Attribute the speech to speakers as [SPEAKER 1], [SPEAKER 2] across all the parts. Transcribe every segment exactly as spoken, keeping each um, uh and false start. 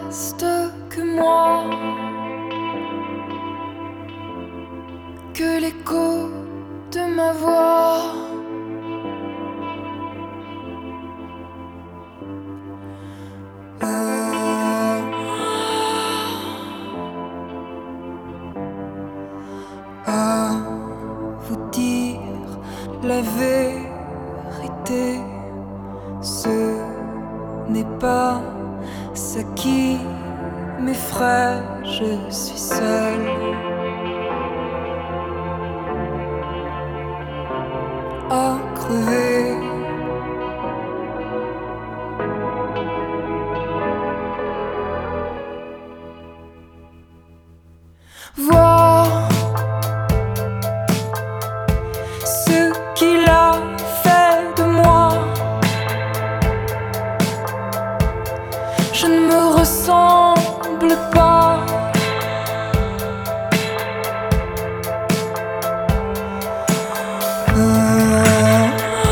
[SPEAKER 1] reste que moi, que l'écho de ma voix. Euh, à vous dire la vérité, ce n'est pas ce qui m'effraie, je suis seule à crever. Voir ce qu'il a fait de moi. Je ne me ressemble pas. Euh,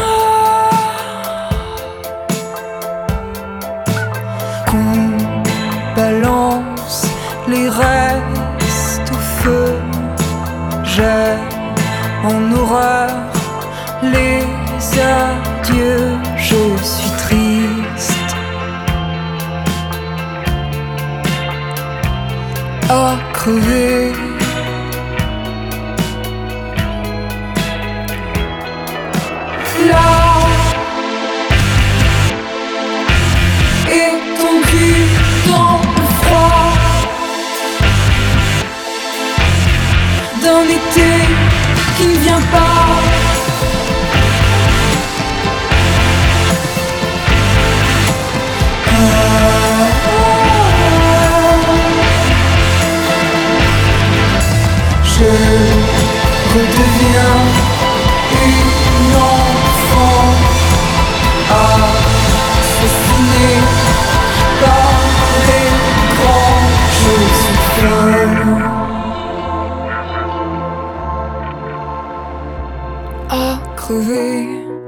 [SPEAKER 1] Qu'on balance les restes au feu, j'ai en horreur les adieux, je suis triste à crever. Là, étendu dans le froid d'un été qui ne vient pas. Je redeviens une enfant assassinée par les grands. Je suis folle à crever.